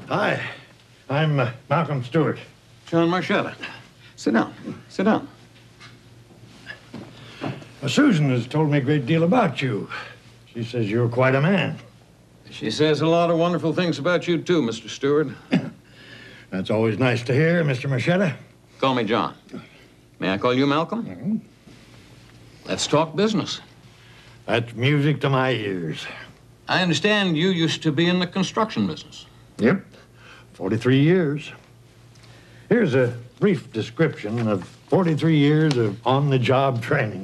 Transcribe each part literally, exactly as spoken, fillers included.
Hi, I'm uh, Malcolm Stewart. John Marchetta. Sit down. Sit down. Well, Susan has told me a great deal about you. She says you're quite a man. She says a lot of wonderful things about you, too, Mister Stewart. That's always nice to hear, Mister Marchetta. Call me John. May I call you Malcolm? Mm-hmm. Let's talk business. That's music to my ears. I understand you used to be in the construction business. Yep, forty-three years. Here's a brief description of forty-three years of on-the-job training.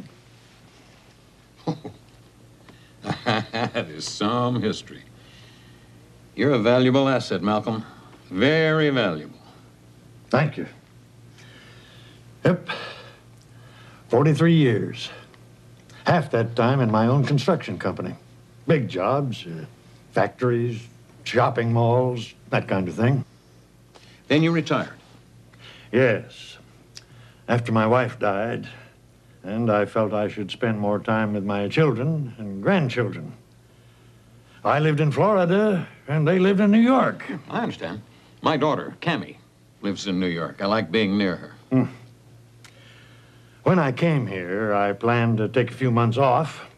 That is some history. You're a valuable asset, Malcolm. Very valuable. Thank you. Yep, forty-three years. Half that time in my own construction company. Big jobs, uh, factories, shopping malls, that kind of thing. Then you retired. Yes. After my wife died, and I felt I should spend more time with my children and grandchildren. I lived in Florida, and they lived in New York. I understand. My daughter, Cammie, lives in New York. I like being near her. Hmm. When I came here, I planned to take a few months off,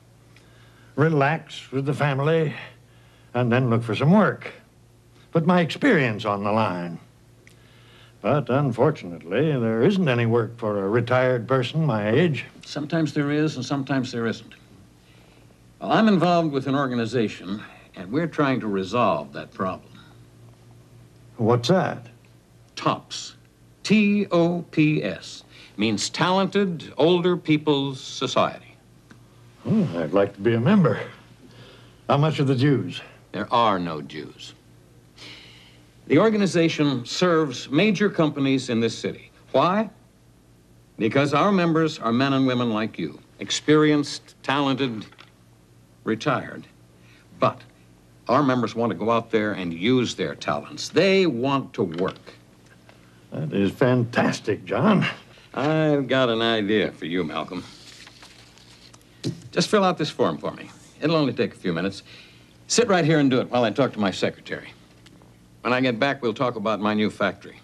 relax with the family, and then look for some work. Put my experience on the line. But unfortunately, there isn't any work for a retired person my age. Sometimes there is, and sometimes there isn't. Well, I'm involved with an organization, and we're trying to resolve that problem. What's that? TOPS. T O P S. Means Talented Older People's Society. Oh, I'd like to be a member. How much are the dues? There are no Jews. The organization serves major companies in this city. Why? Because our members are men and women like you. Experienced, talented, retired. But our members want to go out there and use their talents. They want to work. That is fantastic, John. I've got an idea for you, Malcolm. Just fill out this form for me. It'll only take a few minutes. Sit right here and do it while I talk to my secretary. When I get back, we'll talk about my new factory.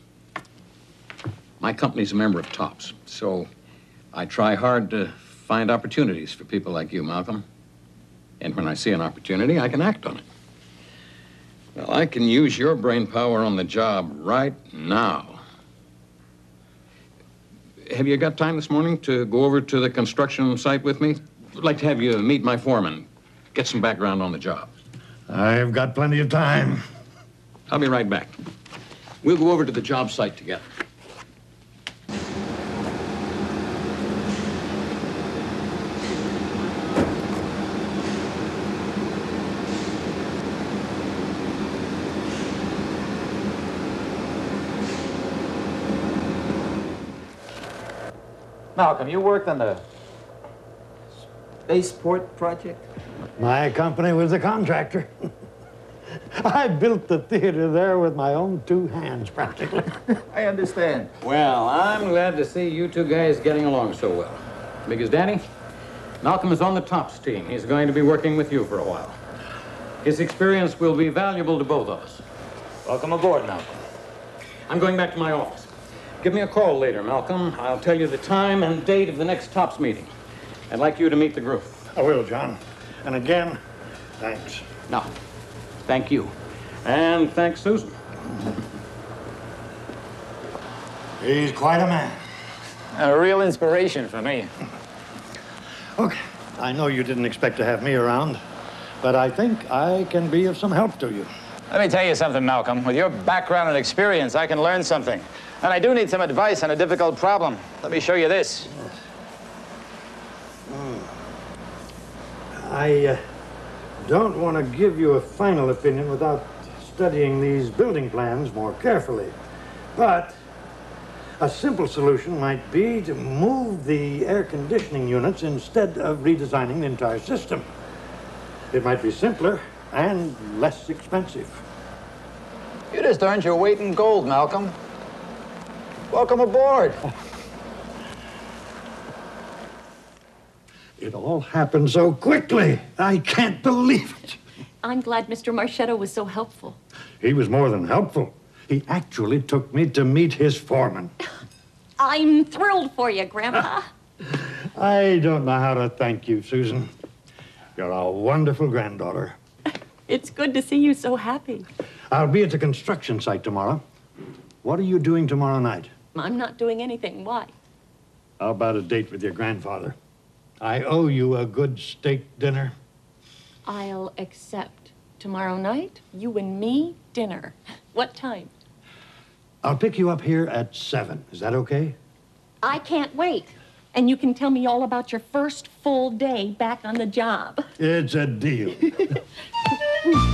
My company's a member of TOPS, so I try hard to find opportunities for people like you, Malcolm. And when I see an opportunity, I can act on it. Well, I can use your brain power on the job right now. Have you got time this morning to go over to the construction site with me? I'd like to have you meet my foreman, get some background on the job. I've got plenty of time. I'll be right back. We'll go over to the job site together. Malcolm, you worked on the spaceport project? My company was a contractor. I built the theater there with my own two hands, practically. I understand. Well, I'm glad to see you two guys getting along so well. Because, Danny, Malcolm is on the TOPS team. He's going to be working with you for a while. His experience will be valuable to both of us. Welcome aboard, Malcolm. I'm going back to my office. Give me a call later, Malcolm. I'll tell you the time and date of the next TOPS meeting. I'd like you to meet the group. I will, John. And again, thanks. No, thank you. And thanks, Susan. He's quite a man. A real inspiration for me. Okay, I know you didn't expect to have me around, but I think I can be of some help to you. Let me tell you something, Malcolm. With your background and experience, I can learn something. And I do need some advice on a difficult problem. Let me show you this. I uh, don't want to give you a final opinion without studying these building plans more carefully. But a simple solution might be to move the air conditioning units instead of redesigning the entire system. It might be simpler and less expensive. You just earned your weight in gold, Malcolm. Welcome aboard. It all happened so quickly. I can't believe it. I'm glad Mister Marchetta was so helpful. he was more than helpful. He actually took me to meet his foreman. I'm thrilled for you, Grandpa. I don't know how to thank you, Susan. You're a wonderful granddaughter. It's good to see you so happy. I'll be at the construction site tomorrow. What are you doing tomorrow night? I'm not doing anything. Why? How about a date with your grandfather? I owe you a good steak dinner. I'll accept. Tomorrow night, you and me, dinner. What time? I'll pick you up here at seven. Is that okay? I can't wait. And you can tell me all about your first full day back on the job. It's a deal.